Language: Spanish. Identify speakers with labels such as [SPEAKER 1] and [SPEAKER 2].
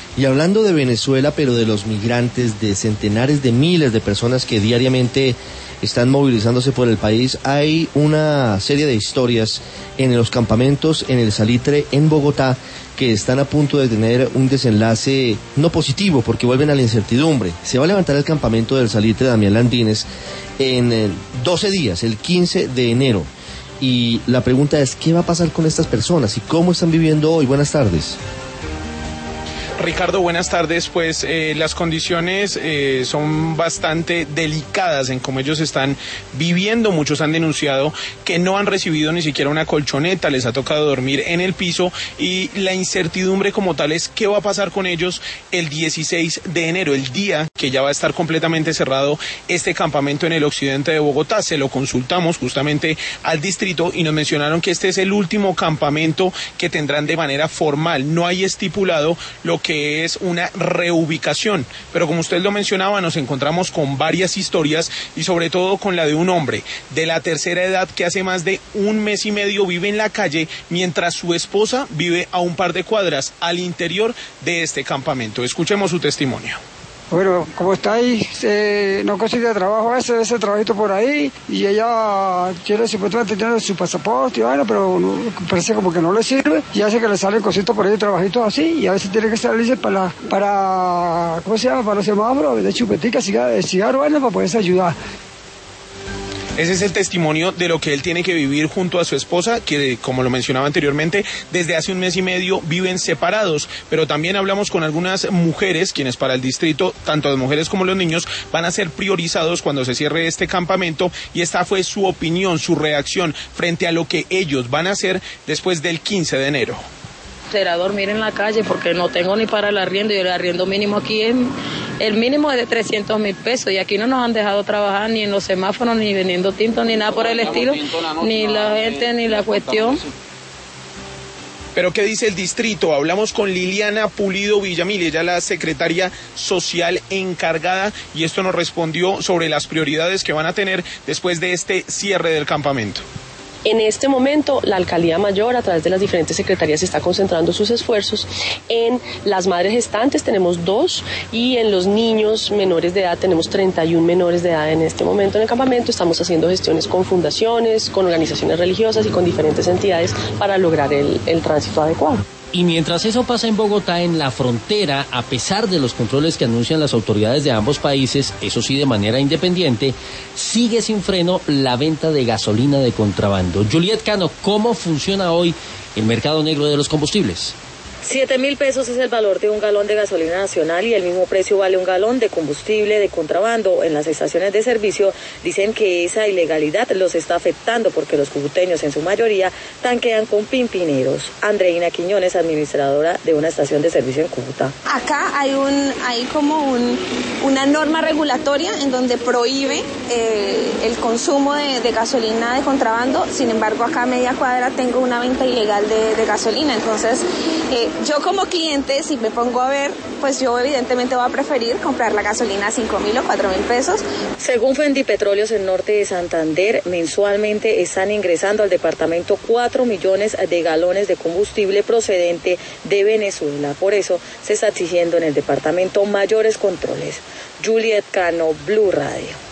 [SPEAKER 1] Y hablando de Venezuela, pero de los migrantes, de centenares de miles de personas que diariamente están movilizándose por el país, hay una serie de historias en los campamentos en el Salitre, en Bogotá, que están a punto de tener un desenlace no positivo, porque vuelven a la incertidumbre. Se va a levantar el campamento del Salitre Damián Landines en 12 días, el 15 de enero. Y la pregunta es, ¿qué va a pasar con estas personas y cómo están viviendo hoy? Buenas tardes.
[SPEAKER 2] Ricardo, buenas tardes. Pues las condiciones son bastante delicadas en cómo ellos están viviendo. Muchos han denunciado que no han recibido ni siquiera una colchoneta, les ha tocado dormir en el piso, y la incertidumbre como tal es qué va a pasar con ellos el 16 de enero, el día que ya va a estar completamente cerrado este campamento en el occidente de Bogotá. Se lo consultamos justamente al distrito y nos mencionaron que este es el último campamento que tendrán de manera formal. No hay estipulado lo que es una reubicación, pero como usted lo mencionaba, nos encontramos con varias historias y sobre todo con la de un hombre de la tercera edad que hace más de un mes y medio vive en la calle mientras su esposa vive a un par de cuadras al interior de este campamento. Escuchemos su testimonio.
[SPEAKER 3] Bueno, como está ahí, no consigue trabajo ese trabajito por ahí, y ella quiere supuestamente tener su pasaporte y bueno, pero no, parece como que no le sirve, y hace que le salen cositas por ahí, trabajitos así, y a veces tiene que salirse para ¿cómo se llama? Para los semáforos, de chupetica, cigarro, bueno, para poderse ayudar.
[SPEAKER 2] Ese es el testimonio de lo que él tiene que vivir junto a su esposa, que como lo mencionaba anteriormente, desde hace un mes y medio viven separados. Pero también hablamos con algunas mujeres, quienes para el distrito, tanto las mujeres como los niños, van a ser priorizados cuando se cierre este campamento, y esta fue su opinión, su reacción frente a lo que ellos van a hacer después del 15 de enero.
[SPEAKER 4] Será dormir en la calle porque no tengo ni para el arriendo, y el arriendo mínimo aquí es, el mínimo es de 300.000 pesos, y aquí no nos han dejado trabajar ni en los semáforos, ni vendiendo tinto, ni nada por el estilo, ni la gente, ni la cuestión.
[SPEAKER 2] Pero ¿qué dice el distrito? Hablamos con Liliana Pulido Villamil, ella es la secretaria social encargada, y esto nos respondió sobre las prioridades que van a tener después de este cierre del campamento.
[SPEAKER 5] En este momento, la Alcaldía Mayor, a través de las diferentes secretarías, está concentrando sus esfuerzos en las madres gestantes, tenemos 2, y en los niños menores de edad, tenemos 31 menores de edad en este momento en el campamento. Estamos haciendo gestiones con fundaciones, con organizaciones religiosas y con diferentes entidades para lograr el tránsito adecuado.
[SPEAKER 6] Y mientras eso pasa en Bogotá, en la frontera, a pesar de los controles que anuncian las autoridades de ambos países, eso sí de manera independiente, sigue sin freno la venta de gasolina de contrabando. Juliet Cano, ¿cómo funciona hoy el mercado negro de los combustibles?
[SPEAKER 4] 7.000 pesos es el valor de un galón de gasolina nacional, y el mismo precio vale un galón de combustible de contrabando. En las estaciones de servicio dicen que esa ilegalidad los está afectando porque los cucuteños en su mayoría tanquean con pimpineros. Andreina Quiñones, administradora de una estación de servicio en Cúcuta.
[SPEAKER 7] Acá hay como una norma regulatoria en donde prohíbe el consumo de gasolina de contrabando. Sin embargo, acá a media cuadra tengo una venta ilegal de gasolina. Entonces, yo como cliente, si me pongo a ver, pues yo evidentemente voy a preferir comprar la gasolina a 5.000 o 4.000 pesos.
[SPEAKER 4] Según Fendipetróleos, en norte de Santander, mensualmente están ingresando al departamento 4 millones de galones de combustible procedente de Venezuela. Por eso se está exigiendo en el departamento mayores controles. Juliet Cano, Blue Radio.